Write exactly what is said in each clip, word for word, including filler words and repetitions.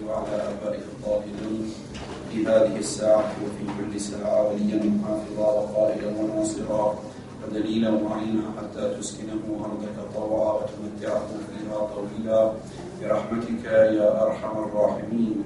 وعلى آبائه الطاهرين في هذه الساعة وفي كل ساعة وليا محافظا وقائدا وناصرا ودليلا ومعينا حتى تسكنه أرضك طوعا وتمتعه فيها طويلا برحمتك يا أرحم الراحمين.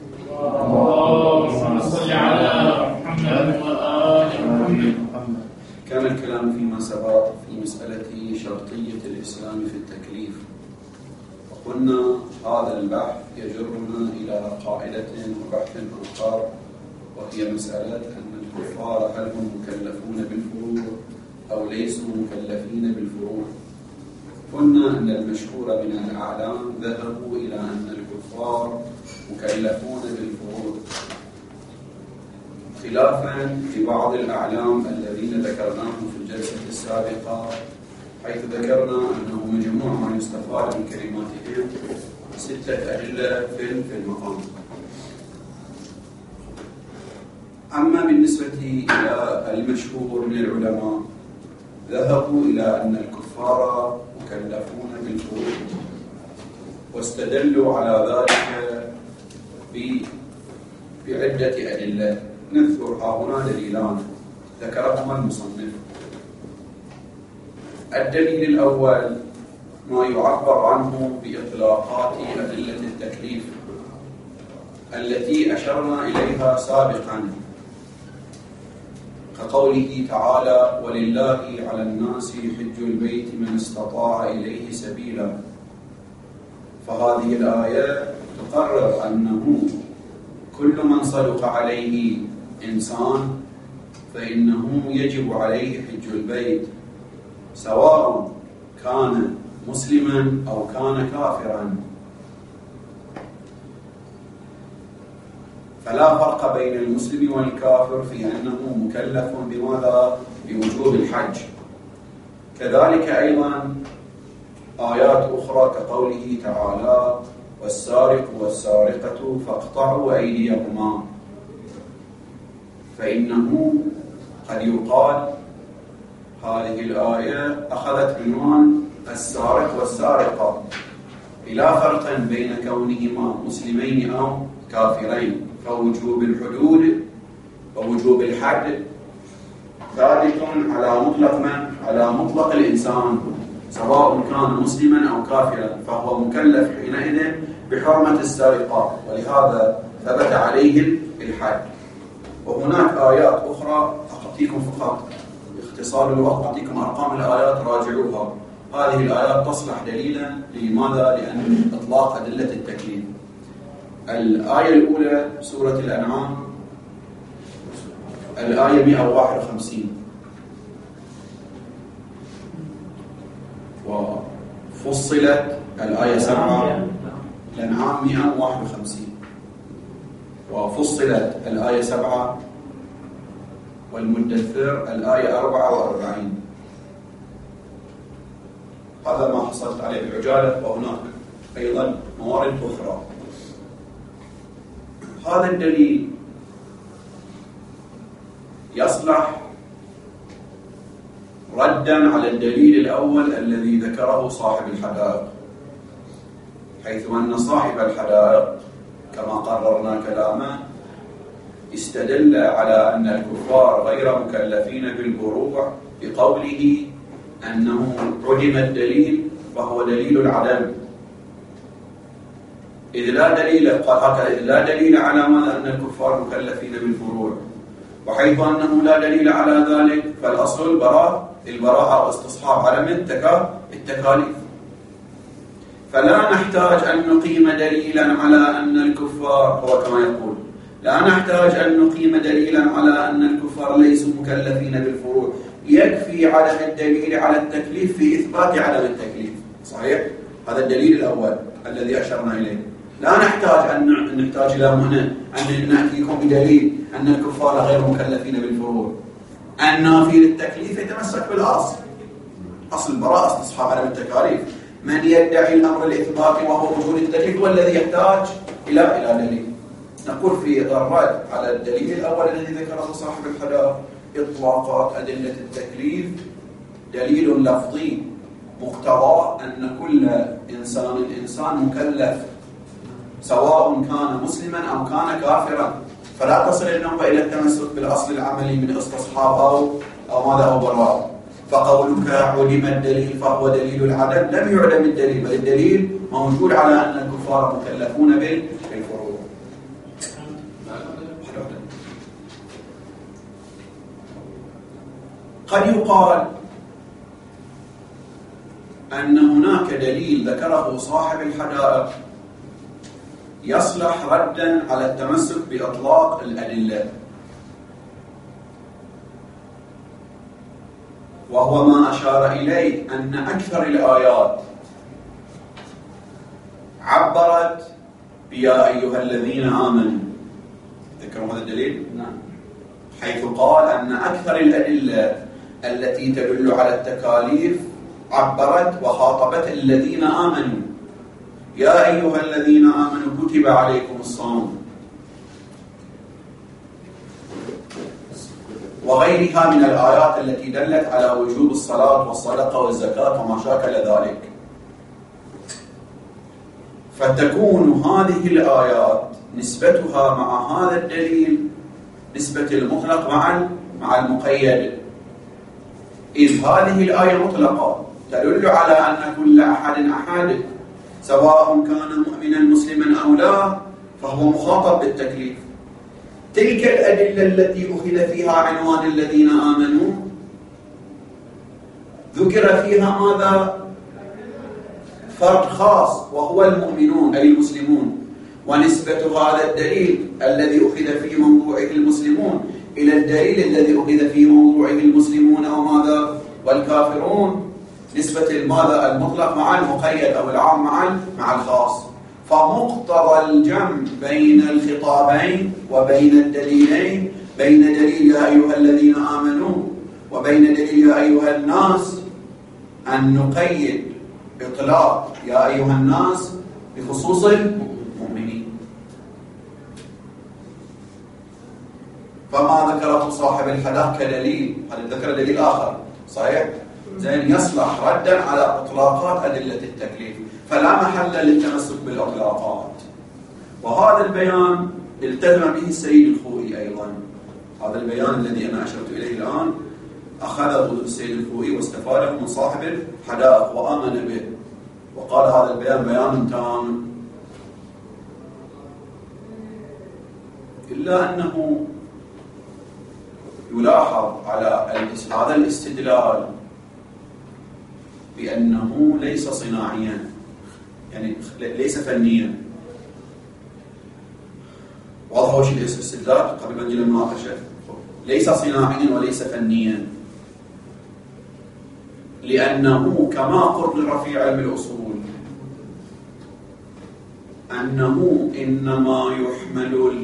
اللهم صل على محمد وآل محمد. كان الكلام فيما سبق في مسألة شرطية الإسلام في التكليف، وقلنا هذا البحث يجرنا إلى قاعدة وبحث آخر، وهي مسألة أن الكفار هل هم مكلفون بالفروض أو ليسوا مكلفين بالفروض. قلنا أن المشهور من الأعلام ذهبوا إلى أن الكفار مكلفون بالفروض، خلافا لبعض الأعلام الذين ذكرناهم في الجلسة السابقة، حيث ذكرنا أنه مجموع ما يستفاد من كلماتهم ستة أدلة في المقام. أما بالنسبة إلى المشهور من العلماء ذهبوا إلى أن الكفار مكلفون بالفروض، واستدلوا على ذلك بعدة أدلة. نذكر ها هنا دليلان ذكرهما المصنف. الدليل الأول ما يعبر عنه بإطلاقات أدلة التكليف التي أشرنا إليها سابقا، كقوله تعالى: ولله على الناس حج البيت من استطاع إليه سبيلا. فهذه الآية تقرر أنه كل من صدق عليه إنسان فإنه يجب عليه حج البيت، سواء كان مسلما أو كان كافرا. فلا فرق بين المسلم والكافر في أنه مكلف بماذا؟ بوجوب الحج. كذلك أيضا آيات أخرى كقوله تعالى: والسارق والسارقة فاقطعوا أيديهما. فإنه قد يقال هذه الآية أخذت عنوان السارق والسارقة بلا فرق بين كونهما مسلمين أو كافرين، فوجوب الحدود ووجوب الحد ثابت على مطلق من؟ على مطلق الإنسان، سواء كان مسلما أو كافرا، فهو مكلف حينئذ بحرمة السرقة، ولهذا ثبت عليه الحد. وهناك آيات أخرى أعطيكم فقط باختصار الوقت، أعطيكم أرقام الآيات راجعوها. هذه الآيات تصلح دليلا لماذا؟ لأن إطلاق أدلة التكليف. الآية الأولى سورة الأنعام الآية مئة وواحد وخمسين: وفصلت الآية سبعة، الأنعام مئة وواحد وخمسين، وفصلت الآية سبعة، والمدثر الآية أربعة وأربعين. هذا ما حصلت عليه بعجالة، وهناك أيضا موارد أخرى. هذا الدليل يصلح ردا على الدليل الأول الذي ذكره صاحب الحدائق، حيث أن صاحب الحدائق كما قررنا كلامه استدل على أن الكفار غير مكلفين بالبروع بقوله أنه عدم الدليل فهو دليل العدم، إذ لا دليل قال هكذا إذ لا دليل على ماذا أن الكفار مكلفين بالفروع، وحيث أنه لا دليل على ذلك فالأصل براء البراءة واستصحاب عدم التكاليف. فلا نحتاج أن نقيم دليلا على أن الكفار، هو كما يقول لا نحتاج أن نقيم دليلا على أن الكفار ليسوا مكلفين بالفروع، يكفي عدم الدليل على التكليف في إثبات عدم التكليف. صحيح؟ هذا الدليل الأول الذي أشرنا إليه. لا نحتاج أن نحتاج إلى هنا أن نأتيكم بدليل أن الكفار غير مكلفين بالفروع. النافي للتكليف يتمسك بالأصل، أصل البراءة استصحاب عدم التكاليف. من يدعي الأمر الإثباتي وهو وجود التكليف هو الذي يحتاج إلى إلى دليل. نقول في الرد على الدليل الأول الذي ذكره صاحب الحدائق: إطلاقات أدلة التكليف دليل لفظي مقتضى أن كل إنسان إنسان مكلف سواء كان مسلما أو كان كافرا، فلا تصل النوبة إلى التمسك بالأصل العملي من استصحاب أو أو ماذا أو براء. فقولك علم الدليل فهو دليل العدم، لم يعلم الدليل، بل الدليل موجود على أن الكفار مكلفون بالفروع. قد يقال أن هناك دليل ذكره صاحب الحدائق يصلح ردا على التمسك بإطلاق الأدلة، وهو ما أشار إليه أن أكثر الآيات عبرت بيا أيها الذين آمنوا. ذكروا هذا الدليل؟ نعم. حيث قال أن أكثر الأدلة التي تدل على التكاليف عبرت وخاطبت الذين آمنوا، يا أيها الذين آمنوا كتب عليكم الصوم، وغيرها من الآيات التي دلت على وجوب الصلاة والصدقة والزكاة وما شاكل ذلك. فتكون هذه الآيات نسبتها مع هذا الدليل نسبة المطلق مع مع المقيد، إذ هذه الآية مطلقة تدل على أن كل أحد أحد سواء كان مؤمنا مسلما أو لا فهو مخاطب بالتكليف. تلك الأدلة التي أخذ فيها عنوان الذين آمنوا ذكر فيها ماذا؟ فرد خاص وهو المؤمنون أي المسلمون، ونسبة هذا الدليل الذي أخذ في موضوعه المسلمون إلى الدليل الذي أخذ في موضوعه المسلمون أو ماذا؟ والكافرون، نسبة الماذا؟ المطلق مع المقيد أو العام مع مع الخاص. فمقتضى الجمع بين الخطابين وبين الدليلين، بين دليل يا أيها الذين آمنوا وبين دليل يا أيها الناس، أن نقيد إطلاق يا أيها الناس بخصوص المؤمنين. فما ذكره صاحب الحدائق كدليل، هذا ذكر دليل آخر صحيح؟ زين يصلح ردا على إطلاقات أدلة التكليف، فلا محل للتمسك بالإطلاقات. وهذا البيان التزم به السيد الخوئي أيضا. هذا البيان الذي أنا أشرت إليه الآن أخذه السيد الخوئي واستفاده من صاحب الحدائق وآمن به، وقال هذا البيان بيان تام. إلا أنه يلاحظ على هذا الاستدلال بأنه ليس صناعيا، يعني ليس فنيا. واضح وش الاستدلال قبل ما نجي للمناقشة؟ ليس صناعيا وليس فنيا، لأنه كما قرر في علم الأصول أنه إنما يحمل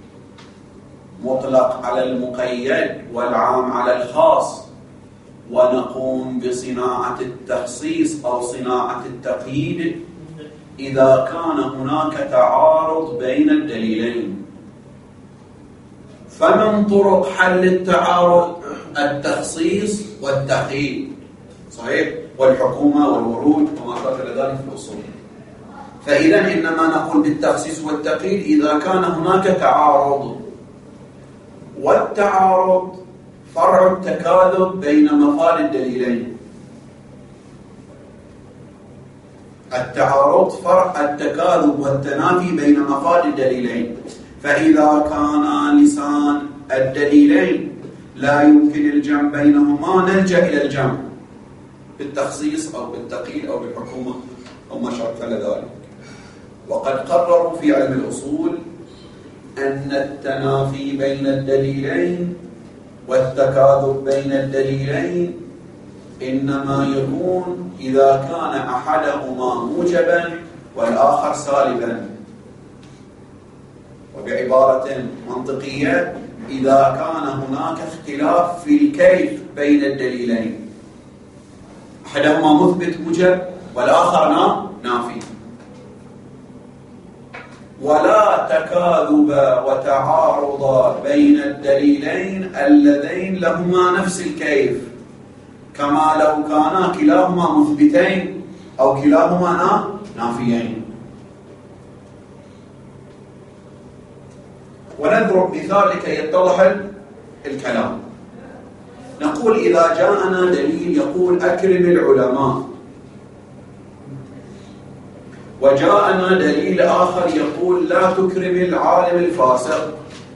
المطلق على المقيد والعام على الخاص، ونقوم بصناعة التخصيص أو صناعة التقييد إذا كان هناك تعارض بين الدليلين. فمن طرق حل التعارض التخصيص والتقييد صحيح، والحكومة والورود وما شابه ذلك في الأصول. فإذا إنما نقول بالتخصيص والتقييد إذا كان هناك تعارض، والتعارض فرع التكاذب بين مفاد الدليلين. التعارض فرع التكاذب والتنافي بين مفاد الدليلين. فإذا كان لسان الدليلين لا يمكن الجمع بينهما نلجأ إلى الجمع بالتخصيص أو بالتقييد أو بالحكومة أو ما شابه ذلك. وقد قرروا في علم الأصول أن التنافي بين الدليلين والتكاذب بين الدليلين إنما يكون إذا كان أحدهما موجبا والآخر سالبا. وبعبارة منطقية، إذا كان هناك اختلاف في الكيف بين الدليلين، أحدهما مثبت موجب والآخر نافي، ولا تكاذب وتعارض بين الدليلين اللذين لهما نفس الكيف، كما لو كانا كلاهما مثبتين أو كلاهما نافيين. ونضرب مثال لكي يتضح الكلام. نقول إذا جاءنا دليل يقول أكرم العلماء، وجاءنا دليل آخر يقول لا تكرم العالم الفاسق،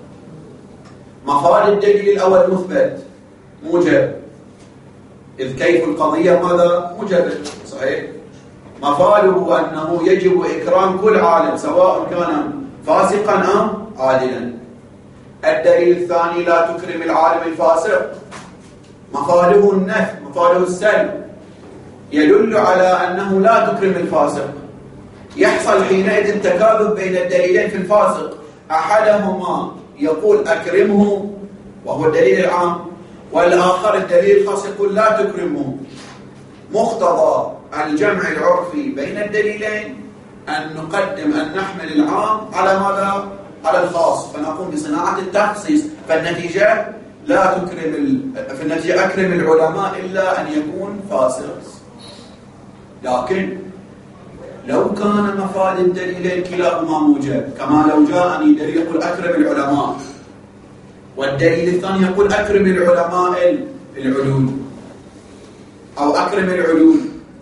مفاد الدليل الأول مثبت موجب، إذ كيف القضية ماذا؟ موجبة، صحيح؟ مفاده أنه يجب إكرام كل عالم سواء كان فاسقا أم عادلا. الدليل الثاني لا تكرم العالم الفاسق، مفاده النفي، مفاده السلب، يدل على أنه لا تكرم الفاسق. يحصل حينئذ تكاذب بين الدليلين في الفاسق، أحدهما يقول أكرمه وهو الدليل العام، والآخر الدليل الخاص يقول لا تكرمه. مقتضى الجمع العرفي بين الدليلين أن نقدم أن نحمل العام على ماذا؟ على الخاص، فنقوم بصناعة التخصيص. فالنتيجة لا تكرم ال... في النتيجة أكرم العلماء إلا أن يكون فاسق. لكن لو كان مفاد الدليلين كلاهما موجب، كما لو جاءني دليل يقول أكرم العلماء والدليل الثاني يقول أكرم العلماء العلول أو أكرم العلول،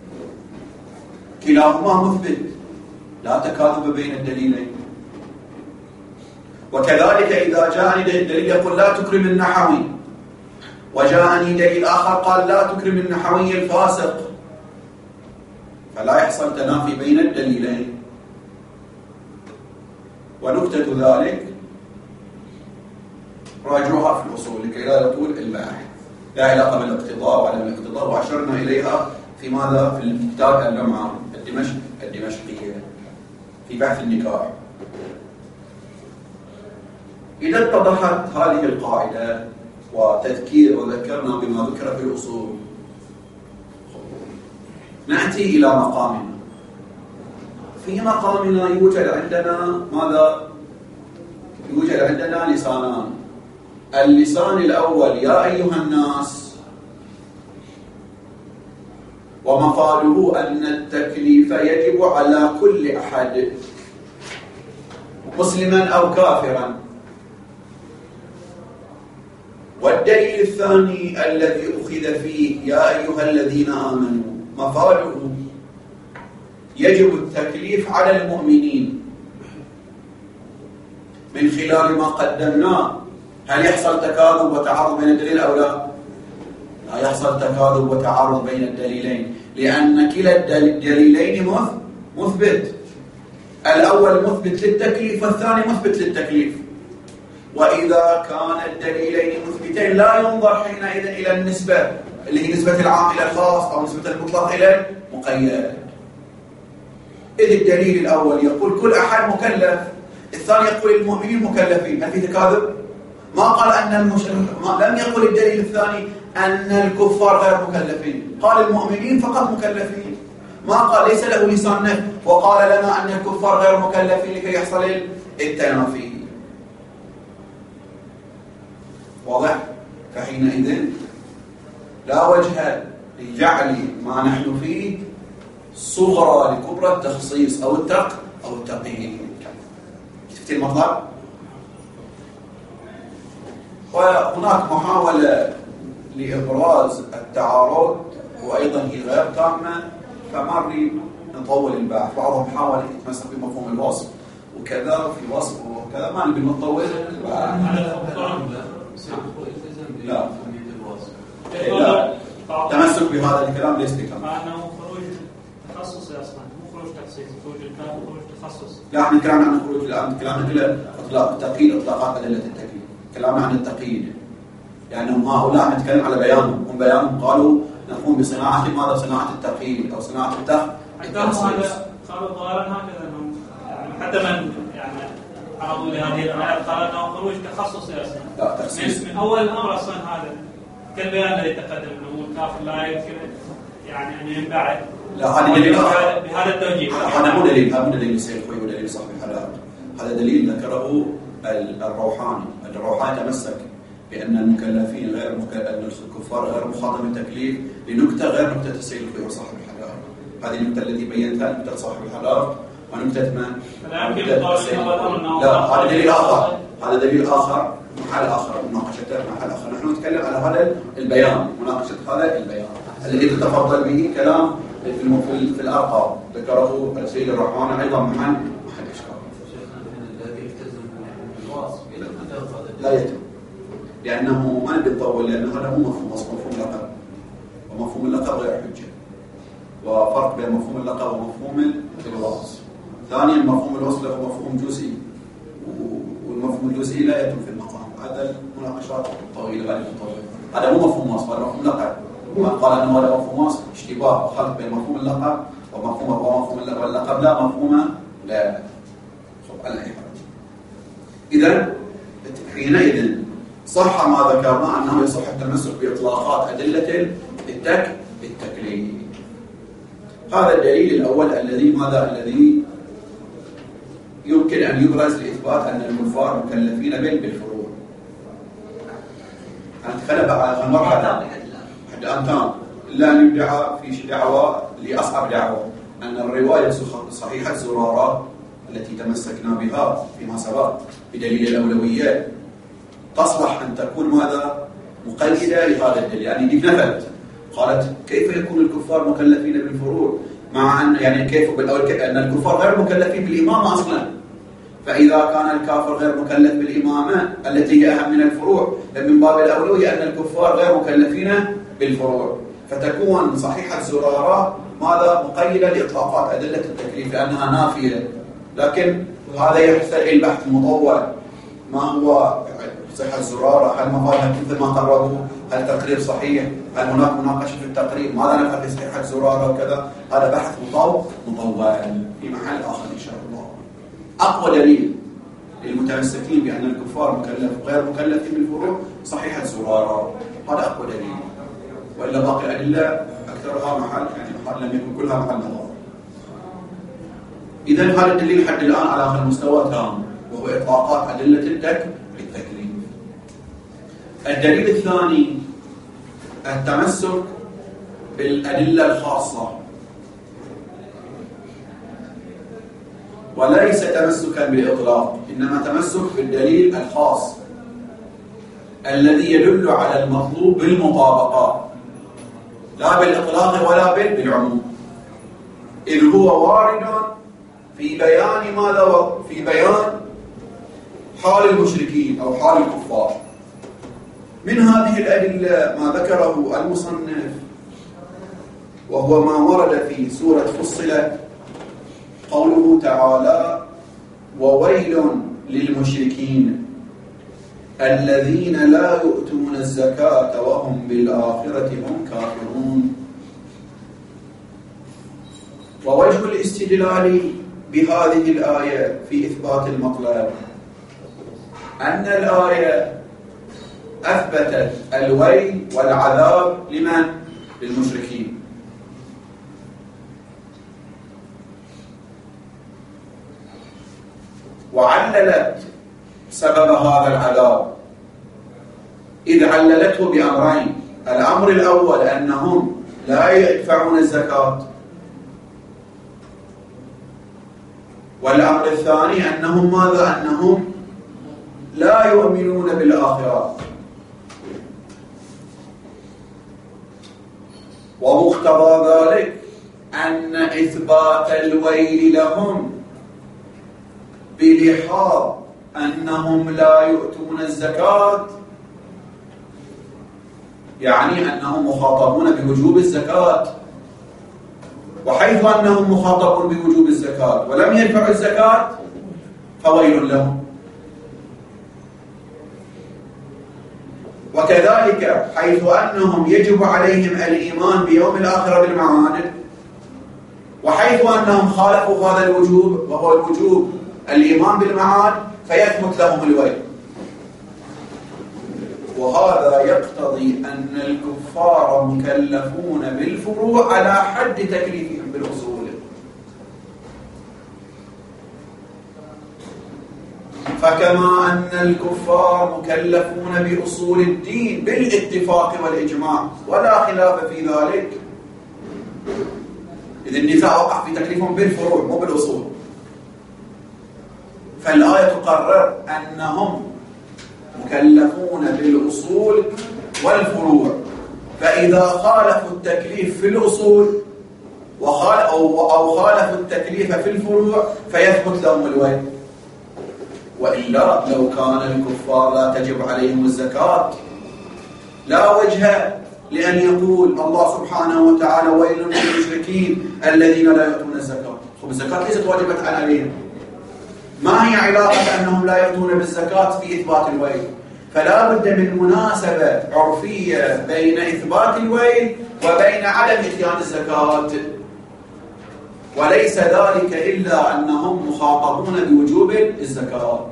كلاهما مثبت، لا تكاذب بين الدليلين. وكذلك إذا جاءني دليل يقول لا تكرم النحوي، وجاءني دليل آخر قال لا تكرم النحوي الفاسق، فلا يحصل تنافي بين الدليلين. ونكتة ذلك راجعوها في الأصول لكي لا يطول البحث، لا علاقة بالاقتضاء وعدم الاقتضاء، وأشرنا إليها في ماذا؟ في الكتاب اللمعة الدمشق الدمشقية في بحث النكاح. إذا اتضحت هذه القاعدة وتذكير وذكرنا بما ذكر في الأصول، نأتي إلى مقامنا. في مقامنا يوجد عندنا ماذا؟ يوجد عندنا لسانان. اللسان الأول يا أيها الناس، ومفاده أن التكليف يجب على كل أحد مسلما أو كافرا. والدليل الثاني الذي أخذ فيه يا أيها الذين آمنوا، مفاده يجب التكليف على المؤمنين من خلال ما قدمناه. هل يحصل تكاذب وتعارض بين الدليل أو لا؟ لا يحصل تكاذب وتعارض بين الدليلين، لأن كلا الدليلين مثبت. الأول مثبت للتكليف والثاني مثبت للتكليف. وإذا كان الدليلين مثبتين لا ينظر حينئذ إلى النسبة اللي هي نسبة العام إلى الخاص أو نسبة المطلق إلى المقيد. إذ الدليل الأول يقول كل أحد مكلف، الثاني يقول المؤمنين مكلفين، هل في تكاذب؟ ما قال أن المش... ما لم يقل الدليل الثاني أن الكفار غير مكلفين، قال المؤمنين فقط مكلفين. ما قال ليس له لسان نفي وقال لنا أن الكفار غير مكلفين لكي يحصل التنافي. واضح؟ فحينئذ لا وجه لجعل ما نحن فيه صغرى لكبرى التخصيص أو التق أو التقييد. شفت المطلب؟ وهناك محاولة لإبراز التعارض وأيضا هي غير تامة، فما نريد نطول البحث. بعضهم حاول يتمسك بمفهوم الوصف وكذا في وصف وكذا، ما نبي نطول. لا لا تمسك بهذا الكلام ليس بكلام. معناه خروج تخصصي اصلا، مو خروج تخصيص، خروج الكلام خروج تخصص. لا احنا كلامنا عن خروج، الان كلامنا كله اطلاق تقييد، اطلاقات ادله التقييد. كلامنا عن التقييد لانهم يعني هؤلاء نتكلم على بيانهم، هم بيانهم قالوا نقوم بصناعه ماذا؟ صناعه التقييد او صناعه التخصيص. قالوا ظاهرا هكذا انهم يعني حتى من يعني عرضوا لهذه الايات قالوا انه خروج تخصصي اصلا. لا تخصيص من اول الامر اصلا هذا كالبيان الذي تقدم انه الكافر لا يمكن يعني ان ينبعث. لا هذا دليل بهذا التوجيه. هذا مو دليل، هذا مو دليل السيد خوي ودليل صاحب الحلال. هذا دليل ذكره الروحاني. الروحاني تمسك بان المكلفين غير مك... ان الكفار غير مخاطب بالتكليف لنكته غير نكته السيد خوي وصاحب الحلال. هذه النكته التي بينتها نكته صاحب الحلال ونكته من؟ لا يمكن القول انه لا هذا دليل اخر. هذا دليل آخر محل آخر مناقشته محل آخر. نحن نتكلم على هذا البيان، مناقشة هذا البيان الذي تتفضل به كلام في في الأرقام ذكره السيد الرحمن أيضا محل محل إشكال. لا يتم، لأنه ما نبي نطول، لأنه هذا مو مفهوم أصلا، مفهوم لقب، ومفهوم اللقب غير حجة، وفرق بين مفهوم اللقب ومفهوم الوصف. ثانيا مفهوم الوصف له مفهوم جزئي، والمفهوم الجزئي لا يتم في المقام. هذا المناقشات طويلة غالبا طويلة. هذا مو مفهوم وصف، هذا مفهوم لقب. من قال أنه هذا مفهوم وصف اشتباه وخلط بين مفهوم اللقب ومفهوم ومفهوم اللقب لا مفهوم لا. على أي حال، إذا حينئذ صح ما ذكرنا أنه يصح التمسك بإطلاقات أدلة التك التكليف. هذا الدليل الأول الذي ماذا الذي يمكن أن يبرز لإثبات أن الكفار مكلفين بالفروع. خلينا بقى مرحلة حتى الآن تام لا ندعى في دعوة لأصعب دعوة أن الرواية صحيحة زرارة التي تمسكنا بها فيما سبق بدليل الأولوية تصلح أن تكون ماذا مقيدة لهذا الدليل. يعني دي نفت قالت كيف يكون الكفار مكلفين بالفروع مع أن يعني كيف بالأول أن الكفار غير مكلفين بالإمامة أصلا، فإذا كان الكافر غير مكلف بالإمامة التي هي أهم من الفروع من باب الأولوية أن الكفار غير مكلفين بالفروع، فتكون صحيحة زرارة ماذا مقيدة لإطلاقات أدلة التكليف لأنها نافية. لكن هذا يحتاج إلى بحث مطول. ما هو صحة زرارة؟ هل مفادها مثل ما قرروا؟ هل تقرير صحيح؟ هل هناك مناقشة في التقرير؟ ماذا نفعل في صحة زرارة وكذا؟ هذا بحث مطول مطول في محل آخر إن شاء الله. أقوى دليل للمتمسكين بأن الكفار مكلف غير مكلفين بالفروع صحيحة زرارة، هذا أقوى دليل، وإلا باقي الأدلة أكثرها محل يعني محل لم يكن كلها محل نظر. إذن هذا الدليل حد الآن على المستوى تام وهو إطلاقات أدلة التك بالتكليف. الدليل الثاني التمسك بالأدلة الخاصة، وليس تمسكا بالإطلاق، إنما تمسك بالدليل الخاص الذي يدل على المطلوب بالمطابقة لا بالإطلاق ولا بالعموم، إذ هو وارد في بيان ماذا؟ في بيان حال المشركين أو حال الكفار. من هذه الأدلة ما ذكره المصنف وهو ما ورد في سورة فصلت قوله تعالى وويل للمشركين الذين لا يؤتون الزكاة وهم بالآخرة هم كافرون. ووجه الاستدلال بهذه الآية في إثبات المطلب أن الآية أثبتت الويل والعذاب لمن؟ للمشركين، وعللت سبب هذا العذاب إذ عللته بأمرين. الأمر الأول أنهم لا يدفعون الزكاة، والأمر الثاني أنهم ماذا؟ أنهم لا يؤمنون بالآخرة. ومقتضى ذلك أن إثبات الويل لهم بلحاظ أنهم لا يؤتون الزكاة يعني أنهم مخاطبون بوجوب الزكاة، وحيث أنهم مخاطبون بوجوب الزكاة ولم يدفعوا الزكاة فويل لهم. وكذلك حيث أنهم يجب عليهم الإيمان بيوم الآخرة بالمعاد، وحيث أنهم خالفوا هذا الوجوب وهو الوجوب الإيمان بالمعاد فيثبت لهم الويل. وهذا يقتضي أن الكفار مكلفون بالفروع على حد تكليفهم بالأصول. فكما أن الكفار مكلفون بأصول الدين بالاتفاق والإجماع ولا خلاف في ذلك، إذ النزاع وقع في تكليفهم بالفروع مو بالأصول، فالآية تقرر أنهم مكلفون بالأصول والفروع، فإذا خالفوا التكليف في الأصول وخال أو أو خالفوا التكليف في الفروع فيثبت لهم الويل. وإلا لو كان الكفار لا تجب عليهم الزكاة لا وجه لأن يقول الله سبحانه وتعالى ويل للمشركين الذين لا يؤتون الزكاة. خب الزكاة ليست واجبة عليهم، ما هي علاقة أنهم لا يؤتون بالزكاة في إثبات الويل؟ فلا بد من مناسبة عرفية بين إثبات الويل وبين عدم إتيان الزكاة، وليس ذلك إلا أنهم مخاطبون بوجوب الزكاة.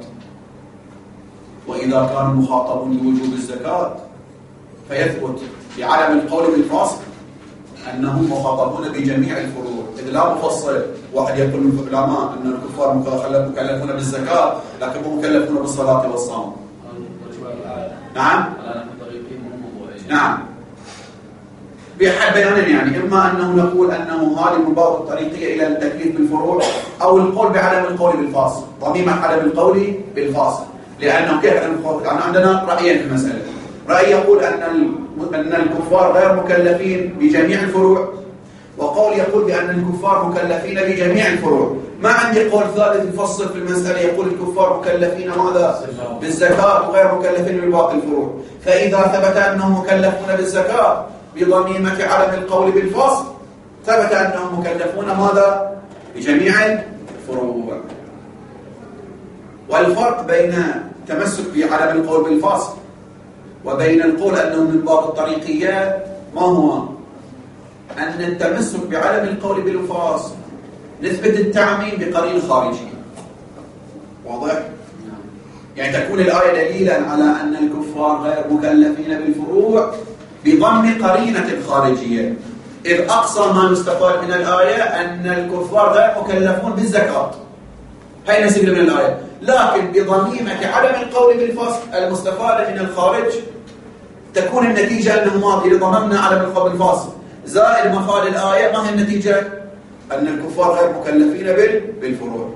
وإذا كانوا مخاطبون بوجوب الزكاة فيثبت بعدم القول بالفصل أنهم مخاطبون بجميع الفروع، إذ لا مفصل. واحد يقول من العلماء أن الكفار مكلفون بالزكاة لكن هم مكلفون بالصلاة والصوم. نعم نعم بحد بيان، يعني إما أنه نقول أنه هذه من باب الطريقية إلى التكليف بالفروع، أو القول بعدم القول بالفاصل، ضميمة عدم القول بالفاصل. لأنه كيف نقول؟ يعني عندنا رأيين في المسألة. رأي يقول أن أن الكفار غير مكلفين بجميع الفروع، وقول يقول بأن الكفار مكلفين بجميع الفروع. ما عندي قول ثالث يفصل في المسألة يقول الكفار مكلفين ماذا؟ بالزكاة وغير مكلفين بباقي الفروع. فإذا ثبت أنهم مكلفون بالزكاة بضميمة عدم القول بالفصل ثبت أنهم مكلفون ماذا؟ بجميع الفروع. والفرق بين التمسك بعدم القول بالفصل وبين القول أنه من باب الطريقية ما هو؟ أن التمسك بعدم القول بالفصل نثبت التعميم بقرين خارجي. واضح؟ يعني تكون الآية دليلا على أن الكفار غير مكلفين بالفروع بضم قرينة خارجية، إذ أقصى ما نستفاد من الآية أن الكفار غير مكلفون بالزكاة، هاي نسبة من الآية. لكن بضميمة عدم القول بالفصل المستفادة من الخارج تكون النتيجة أنه ما إذا ضممنا عدم القول بالفصل زائد مفاد الآية ما هي النتيجة؟ أن الكفار غير مكلفين بالفروع.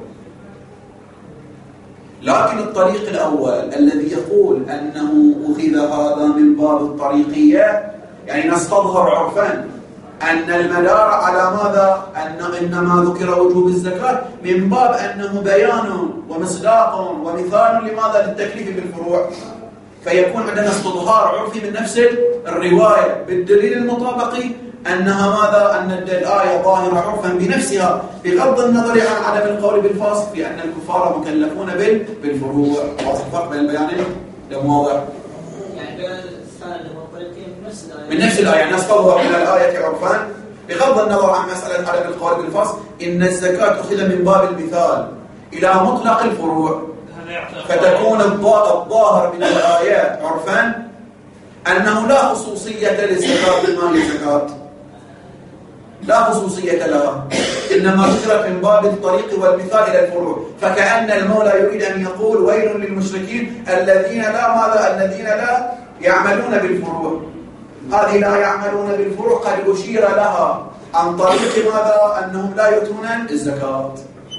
لكن الطريق الأول الذي يقول أنه أخذ هذا من باب الطريقية، يعني نستظهر عرفا أن المدار على ماذا؟ أن إنما ذكر وجوب الزكاة من باب أنه بيان ومصداق ومثال لماذا؟ للتكليف بالفروع. فيكون عندنا استظهار عرفي من نفس الرواية بالدليل المطابقي أنها ماذا؟ أن الآية ظاهرة عرفا بنفسها بغض النظر عن عدم القول بالفاصل في أن الكفار مكلفون بالفروع. واضح الفرق بين البيانين؟ لو واضح؟ يعني بين الثاني والطريقين من نفس الآية. من نفس الآية، يعني نستظهر من الآية عرفا بغض النظر عن مسألة عدم القول بالفاصل إن الزكاة أخذ من باب المثال إلى مطلق الفروع، فتكون الظاهر من الآيات عرفا أنه لا خصوصية للزكاة بمال الزكاة، لا خصوصية لها، إنما ذكرت من باب الطريق والمثال إلى الفروع. فكأن المولى يريد أن يقول ويل للمشركين الذين لا ماذا؟ الذين لا يعملون بالفروع. هذه لا يعملون بالفروع قد أشير لها عن طريق ماذا؟ أنهم لا يؤتون الزكاة.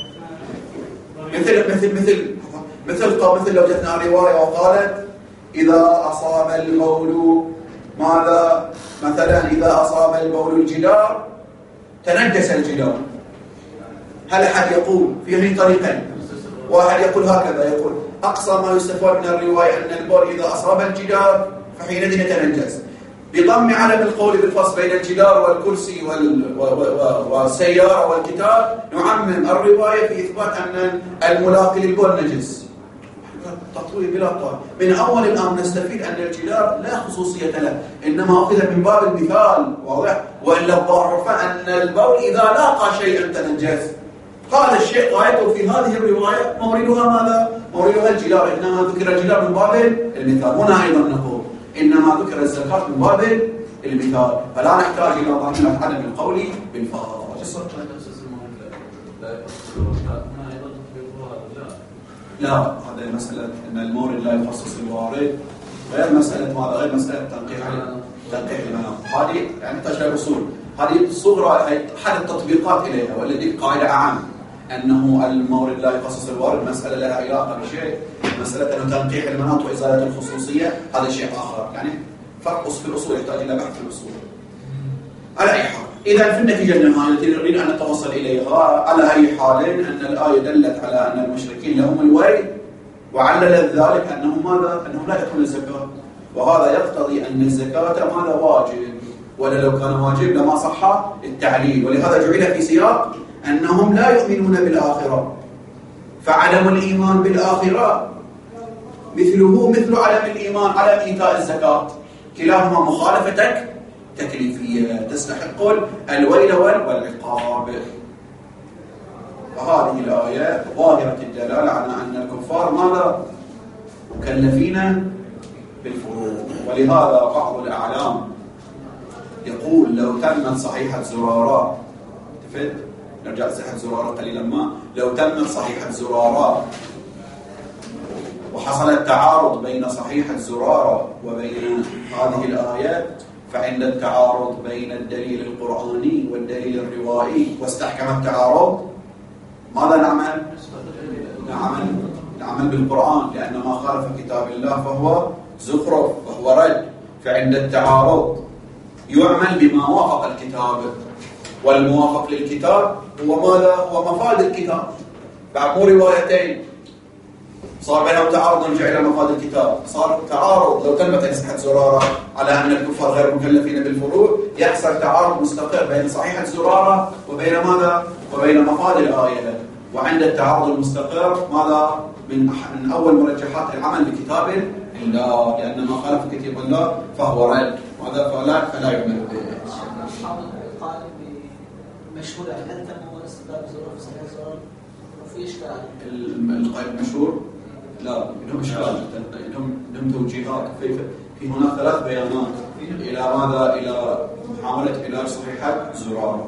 مثل مثل مثل مثل مثل لو جتنا رواية وقالت إذا أصاب البول ماذا؟ مثلا إذا أصاب البول الجدار تنجس الجدار. هل أحد يقول فيه طريقين؟ واحد يقول هكذا، يقول أقصى ما يستفاد من الرواية أن البول إذا أصاب الجدار فحينئذ يتنجس، بضم عدم القول بالفصل بين الجدار والكرسي والسيارة والكتاب نعمم الرواية في إثبات أن الملاقي للبول نجس. تطويل بلا طوال. من أول الأمر نستفيد أن الجدار لا خصوصية له، إنما أخذ من باب المثال. واضح؟ وإلا الظاهر فأن البول إذا لاقى شيئا تنجس. قال الشيء غايته في هذه الرواية موردها ماذا؟ موردها الجدار، إنما ذكر الجدار من باب المثال. هنا أيضا نقول إنما ذكر الزكاة من باب المثال، فلا نحتاج إلى ضمن عدم القول بالفاظ. لا، هذا مسألة أن المورد لا يخصص الوارد غير مسألة ماذا؟ غير مسألة تنقيح تنقيح المنام. هذه يعني تشبه الأصول، هذه صغرى أحد التطبيقات إليها، والذي قاعدة أعم أنه المورد لا يخصص الوارد مسألة لها علاقة بشيء، مسألة أنه تنقيح المناط وإزالة الخصوصية هذا شيء آخر، يعني فرق في الأصول يحتاج إلى بحث في الأصول. على أي حال، إذا في النتيجة النهائية التي نريد أن نتوصل إليها على أي حال أن الآية دلت على أن المشركين لهم الويل، وعللت ذلك أنهم ماذا؟ أنهم لا يأتون الزكاة، وهذا يقتضي أن الزكاة ماذا؟ واجب، ولا لو كان واجب لما صح التعليل، ولهذا جعل في سياق أنهم لا يؤمنون بالآخرة، فعدم الإيمان بالآخرة مثله مثل عدم الإيمان على إيتاء الزكاة، كلاهما مخالفة تكليفية تستحق الويل والعقاب. فهذه الآية ظاهرة الدلالة على أن الكفار ماذا؟ مكلفين بالفروض، ولهذا بعض الأعلام يقول لو تمت صحيحة زرارة، تفد نرجع لصحيحة زرارة قليلا ما، لو تمت صحيحة زرارة وحصل التعارض بين صحيحة زرارة وبين هذه الآيات، فعند التعارض بين الدليل القرآني والدليل الروائي واستحكم التعارض ماذا نعمل؟ نعمل نعمل بالقرآن، لأن ما خالف كتاب الله فهو زخرف وهو رد. فعند التعارض يعمل بما وافق الكتاب، والموافق للكتاب هو ماذا؟ هو مفاد الكتاب. بعد مو روايتين صار بينهم تعارض نرجع إلى مفاد الكتاب، صار تعارض لو تمت صحيحة زرارة على أن الكفار غير مكلفين بالفروع، يحصل تعارض مستقر بين صحيحة زرارة وبين ماذا؟ وبين مفاد الآية. وعند التعارض المستقر ماذا؟ من من أول مرجحات العمل بكتاب الله، لأن ما خالف كتاب الله فهو رد، وهذا فلا فلا يعمل به. حاول قال بمشهور هل تم استخدام زرار في صحيح زرار وفي إشكال؟ القائد المشهور لا، لهم إشكال، لهم لهم توجيهات. في في هناك ثلاث بيانات إلى ماذا؟ إلى محاولة علاج صحيحة زرارة.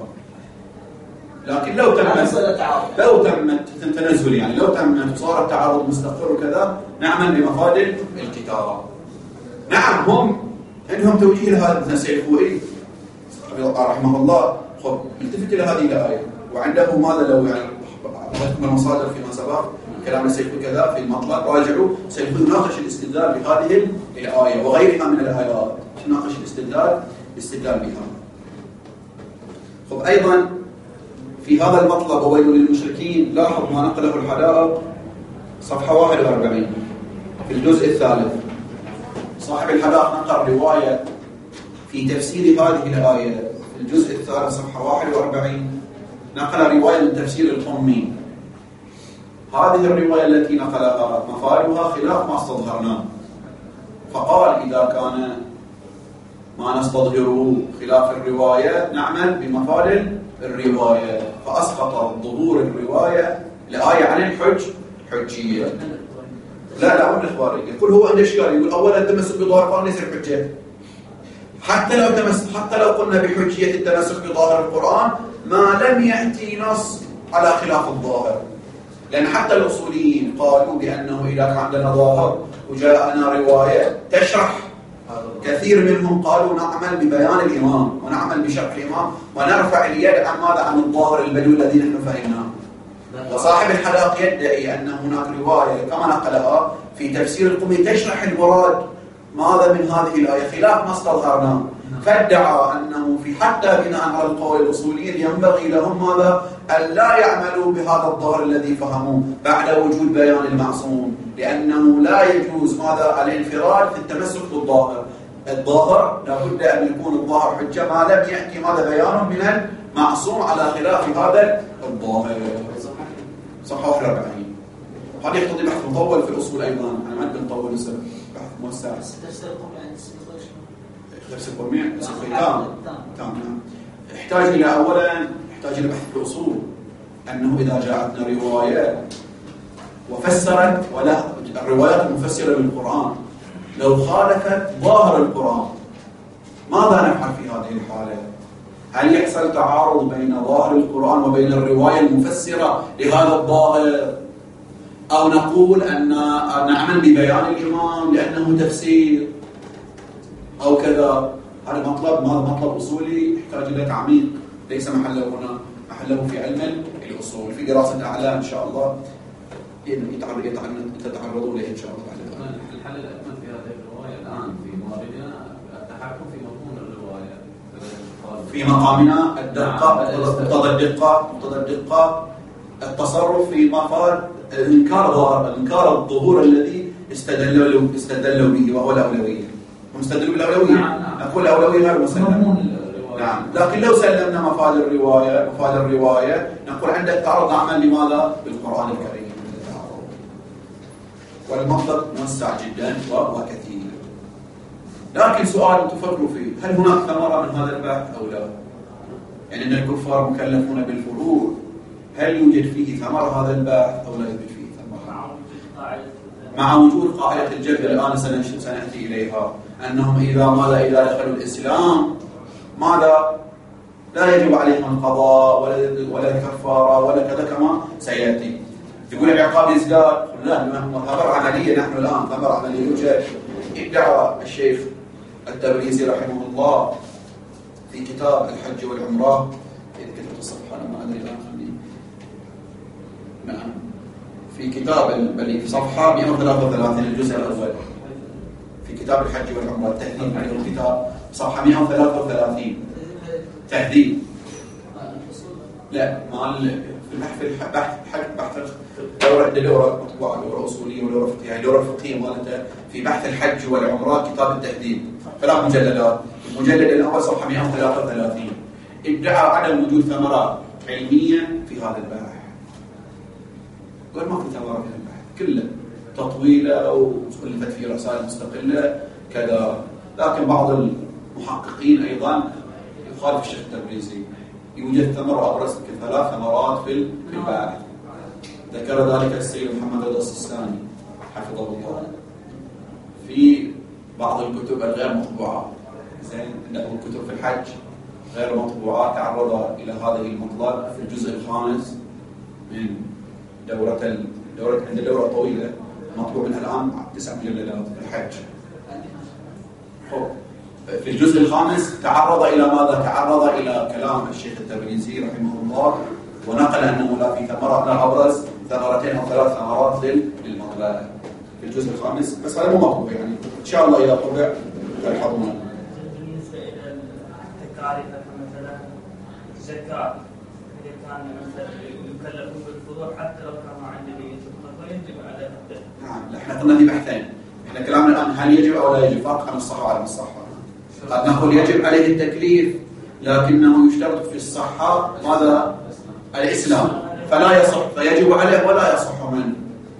لكن لو تمت لو تمت تنزل، يعني لو تمت وصار التعارض مستقر وكذا، نعمل بمفاد الكتاب. نعم هم عندهم توجيه لهذا ابن سيفوئي رحمه الله. خب التفت إلى هذه الآية، وعنده ماذا لو يعني أخذتكم المصادر فيما سبق كلام سيفوئي كذا في المطلق راجعوا، سيفوئي يناقش الاستدلال بهذه الآية وغيرها من الآيات، يناقش الاستدلال الاستدلال بها. خب أيضا في هذا المطلب وويل للمشركين، لاحظ ما نقله الحدائق صفحة واحد وأربعين في الجزء الثالث. صاحب الحدائق نقل رواية في تفسير هذه الآية في الجزء الثالث صفحة واحد وأربعين، نقل رواية من تفسير القمي. هذه الرواية التي نقلها مفادها خلاف ما استظهرناه، فقال إذا كان ما نستظهره خلاف الرواية نعمل بمفاد الرواية، فأسقط ظهور الرواية الآية عن الحج حجية. لا لا مو الإخباري، يقول هو عنده إشكال، يقول أولا التمسك بظاهر القرآن ليس بحجة، حتى لو تمس حتى لو قلنا بحجية التمسك بظاهر القرآن ما لم يأتي نص على خلاف الظاهر، لأن حتى الأصوليين قالوا بأنه إذا كان عندنا ظاهر وجاءنا رواية تشرح، كثير منهم قالوا نعمل ببيان الإمام ونعمل بشرح الإمام ونرفع اليد عن ماذا؟ عن الظاهر البدوي الذي نحن فهمناه. وصاحب الحدائق يدعي أن هناك رواية كما نقلها في تفسير القمي تشرح المراد ماذا من هذه الآية خلاف ما استظهرناه، فادعى أنه في حتى بناء على القول الأصوليين ينبغي لهم ماذا؟ أن لا يعملوا بهذا الظاهر الذي فهموه بعد وجود بيان المعصوم، لأنه لا يجوز ماذا؟ الانفراد في التمسك بالظاهر. الظاهر لابد أن يكون الظاهر حجة ما لم يأتي ماذا؟ بيان من المعصوم على خلاف هذا الظاهر. صفحة واحد وأربعين. هذا يقتضي بحث مطول في الأصول أيضا، أنا ما أدري نطول نسبة بحث موسع. تفسير القمي عن تفسير القمي تام تام يحتاج إلى أولا يحتاج إلى بحث في الأصول، أنه إذا جاءتنا رواية وفسرت ولا الروايات المفسرة للقرآن لو خالفت ظاهر القرآن ماذا نفعل في هذه الحالة؟ هل يحصل تعارض بين ظاهر القرآن وبين الرواية المفسرة لهذا الظاهر، أو نقول أن نعمل ببيان الإمام لأنه تفسير أو كذا؟ هذا مطلب مطلب أصولي يحتاج إلى تعميق، ليس محله هنا، محله في علم الأصول. في دراسة أعلى إن شاء الله تتعرضوا له إن شاء الله. الحل الأكمل في هذه الرواية الآن في مواردنا التحكم في مضمون الرواية في مقامنا الدقة، مقتضى الدقة مقتضى الدقة التصرف في مفاد إنكار ظاهر إنكار الظهور الذي استدلوا استدلوا به وهو الأولوية. هم استدلوا بالأولوية. نعم نعم. نقول الأولوية غير مسلمة. نعم. لكن لو سلمنا مفاد الرواية مفاد الرواية نقول عندك تعرض عمل لماذا؟ بالقرآن الكريم. والمنطق موسع جدا وكثير. لكن سؤال تفكروا فيه، هل هناك ثمرة من هذا البحث أو لا؟ يعني أن الكفار مكلفون بالفروع، هل يوجد فيه ثمرة هذا البحث أو لا يوجد فيه ثمرة؟ مع وجود قاعدة الجد الآن سنأتي إليها، أنهم إذا ماذا إذا دخلوا الإسلام ماذا؟ لا يجب عليهم القضاء ولا ولا الكفارة ولا كذا كما سيأتي. يقول العقاب يزداد، لا ثمرة عملية. نحن الآن ثمرة عملية يوجد. ادعى الشيخ التبريزي رحمه الله في كتاب الحج والعمرة، كتبت الصفحة أنا ما أدري الآن خليني نعم في كتاب بل في صفحة مئة وثلاثة وثلاثين الجزء الأول في كتاب الحج والعمرة التهذيب عليه الكتاب صفحة مئة وثلاثة وثلاثين تهذيب لا مال في البحث البحث بحث بحث دورة دورة مطبوعة دورة أصولية ودورة فقهية دورة فقهية مالتها في بحث الحج والعمرة كتاب التهذيب ثلاث مجلدات. المجلد الأول صفحة مئة وثلاثة وثلاثين ادعى عدم وجود ثمرات علمية في هذا البحث. قال ما في ثمرة في البحث كله تطويله أو ألفت في رسائل مستقلة كذا. لكن بعض المحققين أيضا يخالف الشيخ التبريزي، يوجد ثمرة أبرز كثلاث ثمرات في البحث. ذكر ذلك السيد محمد رضا السيستاني حفظه الله في بعض الكتب الغير مطبوعة. زين عنده كتب في الحج غير مطبوعة تعرض إلى هذه المطلب في الجزء الخامس من دورة دورة عند دورة طويلة مطبوع منها الآن تسع مجلدات في الحج. في الجزء الخامس تعرض إلى ماذا؟ تعرض إلى كلام الشيخ التبريزي رحمه الله ونقل أنه لا في ثمرة من أبرز ثمرتين أو ثلاث ثمرات للمطبع في الجزء الخامس، بس هذا مو مطبوع يعني إن شاء الله إذا طبع تلحظونه. بالنسبة إلى التكاليف مثلا الزكاة إذا كان مثلا يكلفون بالفروع حتى لو كان ما عنده نية القضاء يجب عليه الدفع. نعم احنا قلنا في بحثين، احنا كلامنا الآن هل يجب أو لا يجب، فرق عن الصحة وعدم الصحة. قد نقول يجب عليه التكليف لكنه يشترط في الصحة ماذا؟ الإسلام، فلا يصح فيجب عليه ولا يصح منه،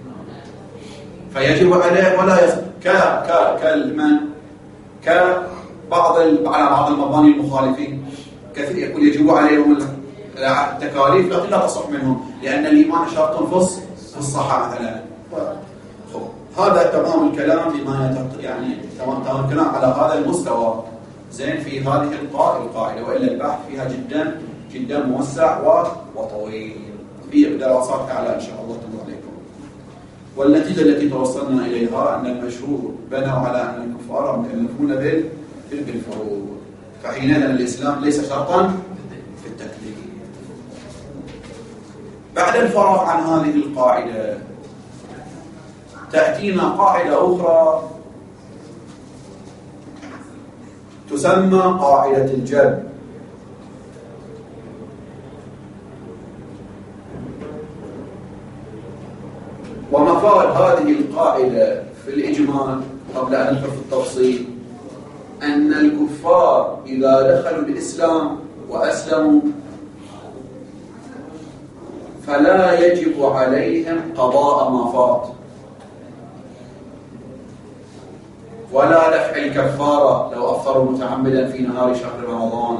فيجب عليه ولا يصح ك ك كالمن كبعض على بعض المباني المخالفين كثير يقول يجب عليهم التكاليف لكن لا تصح منهم لأن الإيمان شرط فص في الصحة مثلا. هذا تمام الكلام فيما يعني تمام تمام الكلام على هذا المستوى. زين في هذه القاعدة وإلا البحث فيها جدا جدا موسع وطويل في دراسات أعلى إن شاء الله تمر عليكم. والنتيجة التي توصلنا إليها أن المشهور بنوا على أن الكفار مكلفون بالفروض، فحينئذ الإسلام ليس شرطا في التكليف. بعد الفراغ عن هذه القاعدة تأتينا قاعدة أخرى تسمى قاعدة الجد. ومفاد هذه القاعدة في الإجمال قبل أن ندخل في التفصيل أن الكفار إذا دخلوا الإسلام وأسلموا فلا يجب عليهم قضاء ما فات ولا دفع الكفارة لو أفطروا متعمدا في نهار شهر رمضان،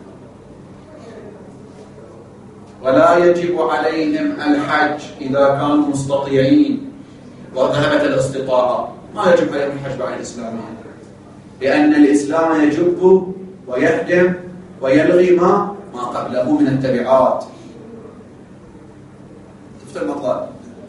ولا يجب عليهم الحج إذا كانوا مستطيعين وذهبت الاستطاعة، ما يجب عليهم الحج بعد الإسلام لأن الإسلام يجب ويهدم ويلغي ما ما قبله من التبعات. شفت المطلب؟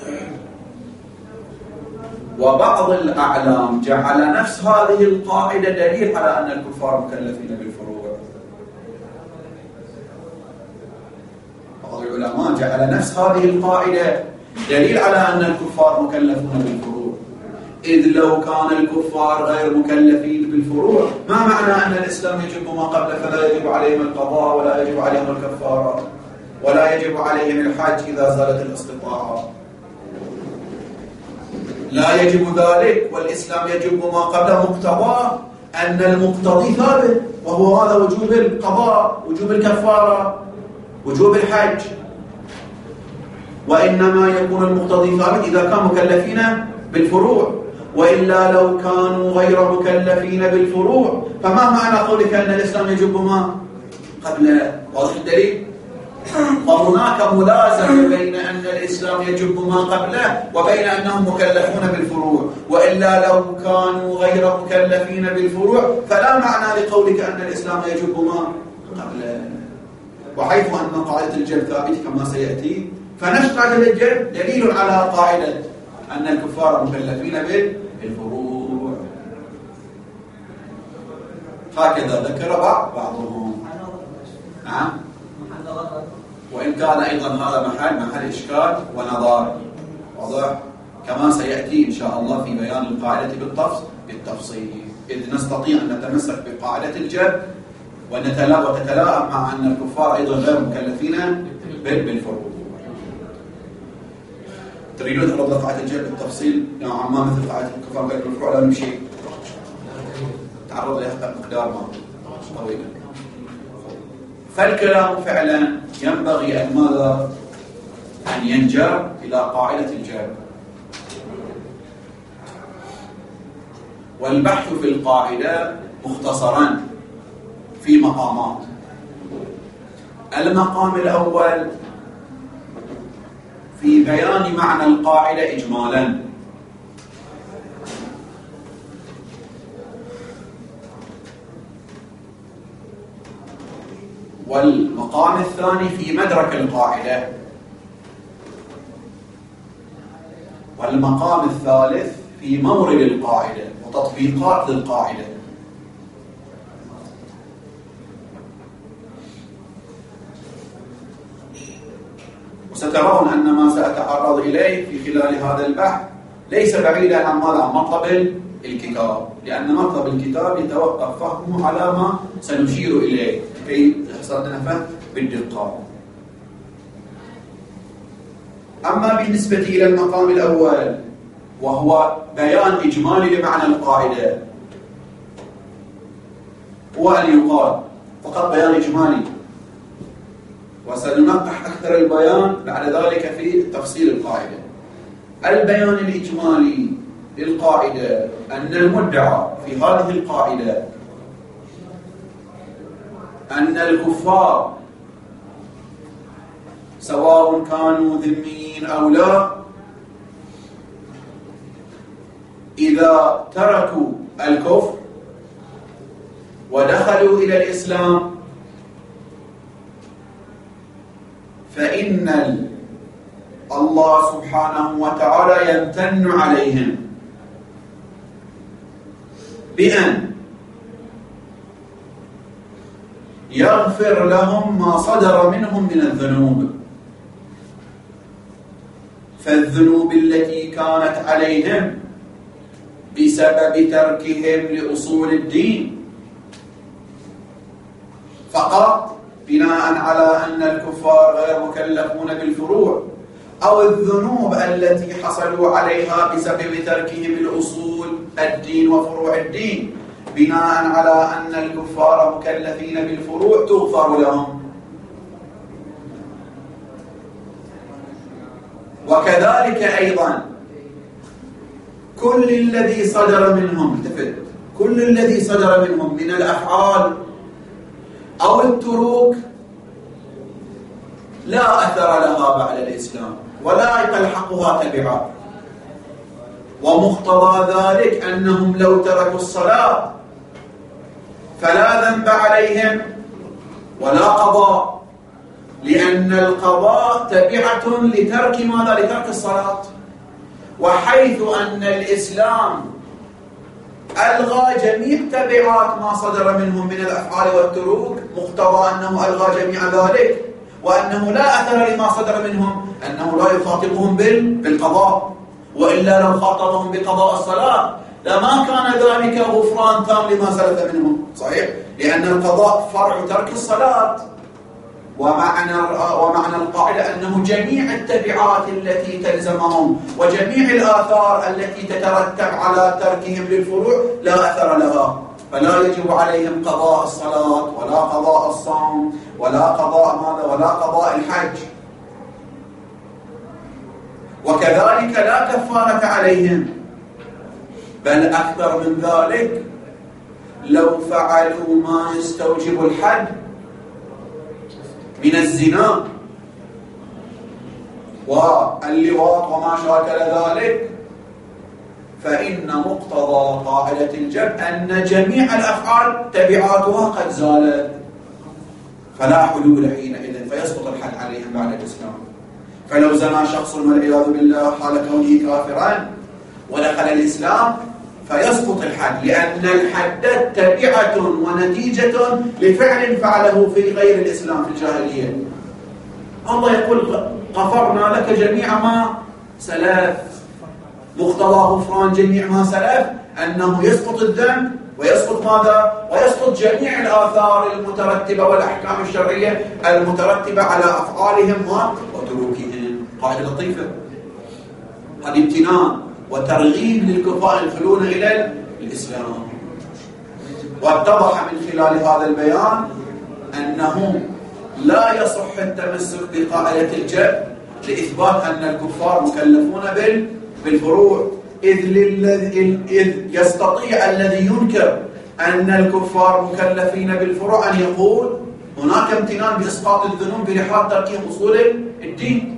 وبعض الأعلام جعل نفس هذه القاعدة دليل على أن الكفار مكلفين بالفروع. بعض العلماء جعل نفس هذه القاعدة دليل على أن الكفار مكلفون بالفروع، إذ لو كان الكفار غير مكلفين بالفروع ما معنى أن الإسلام يجب ما قبله فلا يجب عليهم القضاء ولا يجب عليهم الكفارة ولا يجب عليهم الحج إذا زالت الاستطاعة؟ لا يجب ذلك، والإسلام يجب ما قبله مقتضاه أن المقتضي ثابت، وهو هذا وجوب القضاء، وجوب الكفارة، وجوب الحج، وإنما يكون المقتضي ثابت إذا كانوا مكلفين بالفروع، وإلا لو كانوا غير مكلفين بالفروع فما معنى قولك أن الإسلام يجب ما قبله؟ واضح الدليل؟ فهناك ملازمة بين أن الإسلام يجب ما قبله وبين أنهم مكلفون بالفروع، وإلا لو كانوا غير مكلفين بالفروع فلا معنى لقولك أن الإسلام يجب ما قبله. وحيث أن قاعدة الجلب ثابتة كما سيأتي، فنفس قاعدة الجلب دليل على قاعدة أن الكفار مكلفين بالفروع. هكذا ذكر بعض بعضهم. نعم. وإن كان أيضا هذا محل محل إشكال ونظار، واضح؟ كما سيأتي إن شاء الله في بيان القاعدة بالتفصيل، إذ نستطيع أن نتمسك بقاعدة الجلب وتتلائم مع أن الكفار أيضا غير مكلفين بالفروع. تريدون ترد قاعدة الجلب بالتفصيل نوعا ما مثل قاعدة الكفار غير بالفروع؟ لا نمشي تعرض لها مقدار ما طويل. فالكلام فعلا ينبغي أن ماذا؟ أن ينجر إلى قاعدة الجلب. والبحث في القاعدة مختصرا في مقامات. المقام الأول في بيان معنى القاعدة إجمالا، والمقام الثاني في مدرك القاعدة، والمقام الثالث في مورد القاعدة وتطبيقات للقاعدة. وسترون أن ما سأتعرض إليه في خلال هذا البحث ليس بعيدا عن ماذا؟ عن مطلب الكتاب، لأن مطلب الكتاب يتوقف فهمه على ما سنشير إليه كي يحصل لنا فهم بالدقة. أما بالنسبة إلى المقام الأول وهو بيان إجمالي لمعنى القاعدة، هو أن يقال فقط بيان إجمالي، وسننقح أكثر البيان بعد ذلك في تفصيل القاعدة. البيان الإجمالي للقاعدة أن المدعى في هذه القاعدة أن الكفار سواء كانوا ذميين أو لا إذا تركوا الكفر ودخلوا إلى الإسلام فإن الله سبحانه وتعالى يمتن عليهم بأن يغفر لهم ما صدر منهم من الذنوب. فالذنوب التي كانت عليهم بسبب تركهم لأصول الدين فقط بناء على أن الكفار غير مكلفون بالفروع، أو الذنوب التي حصلوا عليها بسبب تركهم الأصول الدين وفروع الدين بناء على أن الكفار مكلفين بالفروع تغفر لهم. وكذلك أيضا كل الذي صدر منهم كل الذي صدر منهم من الأفعال أو التروك لا أثر لها بعد الإسلام ولا تلحقها تبعا، ومقتضى ذلك أنهم لو تركوا الصلاة فلا ذنب عليهم ولا قضاء، لأن القضاء تبعة لترك ماذا؟ لترك الصلاة. وحيث أن الإسلام ألغى جميع تبعات ما صدر منهم من الأفعال والتروك، مقتضى أنه ألغى جميع ذلك، وأنه لا أثر لما صدر منهم، أنه لا يخاطبهم بالقضاء، وإلا لو خاطبهم بقضاء الصلاة لما كان ذلك غفران تام لما سلف منهم. صحيح؟ لأن القضاء فرع ترك الصلاة. ومعنى ومعنى القاعدة أنه جميع التبعات التي تلزمهم وجميع الآثار التي تترتب على تركهم للفروع لا أثر لها، فلا يجب عليهم قضاء الصلاة ولا قضاء الصوم ولا قضاء ماذا ولا قضاء الحج. وكذلك لا كفارة عليهم، بل أكثر من ذلك لو فعلوا ما يستوجب الحد من الزنا واللواط وما شاكل ذلك، فإن مقتضى قاعدة الجب أن جميع الأفعال تبعاتها قد زالت، فلا حلول حينئذ، فيسقط الحد عليهم بعد الإسلام. فلو زنى شخص والعياذ بالله حال كونه كافرا ودخل الإسلام فيسقط الحد، لأن الحد تبعة ونتيجة لفعل فعله في غير الإسلام في الجاهلية. الله يقول غفرنا لك جميع ما سلف، مقتضى غفران جميع ما سلف أنه يسقط الذنب ويسقط ماذا؟ ويسقط جميع الآثار المترتبة والأحكام الشرعية المترتبة على أفعالهم وتروكهم. قاعدة لطيفة، هذا امتنان وترغيب للكفار يدخلون إلى الإسلام. واتضح من خلال هذا البيان أنه لا يصح التمسك بقاعدة الجب لإثبات أن الكفار مكلفون بالفروع، إذ, إذ يستطيع الذي ينكر أن الكفار مكلفين بالفروع أن يقول هناك امتنان بإسقاط الذنوب بلحاظ تركهم أصول الدين،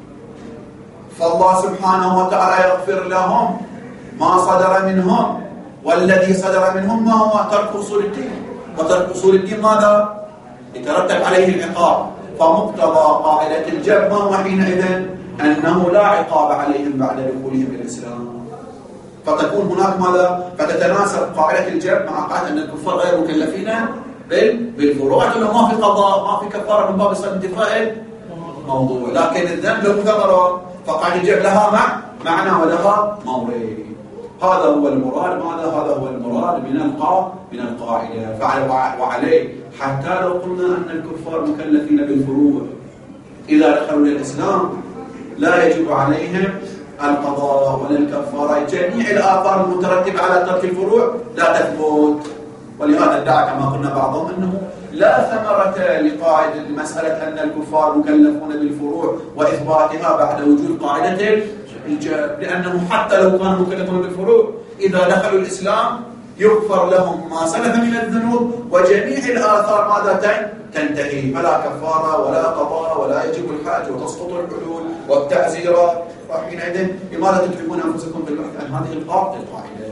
فالله سبحانه وتعالى يغفر لهم ما صدر منهم، والذي صدر منهم ما هو ترك أصول الدين، وترك أصول الدين ماذا؟ يترتب عليه العقاب. فمقتضى قاعدة الجب ما هو حينئذ؟ أنه لا عقاب عليهم بعد دخولهم بالإسلام، فتكون هناك ماذا؟ فتتناسب قاعدة الجب مع قاعدة أن الكفار غير مكلفين بالفروع، لأنه ما في قضاء ما في كفارة من باب انتفاء الموضوع، لكن الذنب له ثمرة، فقاعدة الجب لها مع معنى ولها مورد. هذا هو المراد، ماذا؟ هذا هو المراد من القاعدة من القاعدة. وعليه حتى لو قلنا أن الكفار مكلفين بالفروع إذا دخلوا للإسلام لا يجب عليهم القضاء ولا الكفارة، جميع الآثار المترتبة على ترك الفروع لا تثبت. ولهذا ادعى كما قلنا بعضهم أنه لا ثمرة لقاعدة مسألة أن الكفار مكلفون بالفروع وإثباتها بعد وجود قاعدة الجب، لأنه حتى لو كانوا مكلفون بالفروع إذا دخلوا الإسلام يغفر لهم ما سلف من الذنوب وجميع الآثار ماذا تنتهي، فلا كفارة ولا قضاء ولا يجب الحج وتسقط الحلول والتعزيرات. فحينئذ لماذا تتعبون أنفسكم بالبحث عن هذه القاعدة؟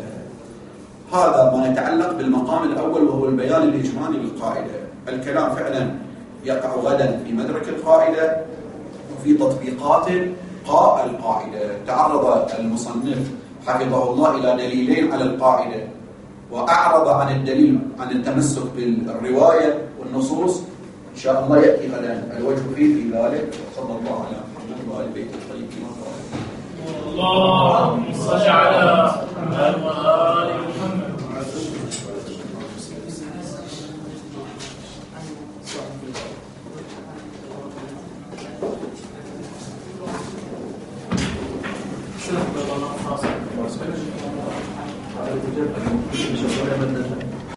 هذا ما يتعلق بالمقام الأول وهو البيان الإجمالي للقاعدة. الكلام فعلا يقع غدا في مدرك القاعدة وفي تطبيقات القاعدة. تعرض المصنف حفظه الله إلى دليلين على القاعدة، وأعرض عن الدليل عن التمسك بالرواية والنصوص. إن شاء الله يأتي غدا الوجه فيه في ذلك. صلى الله على محمد وآل بيت الطيبين الطاهرين. اللهم صل على محمد وآل محمد. شوف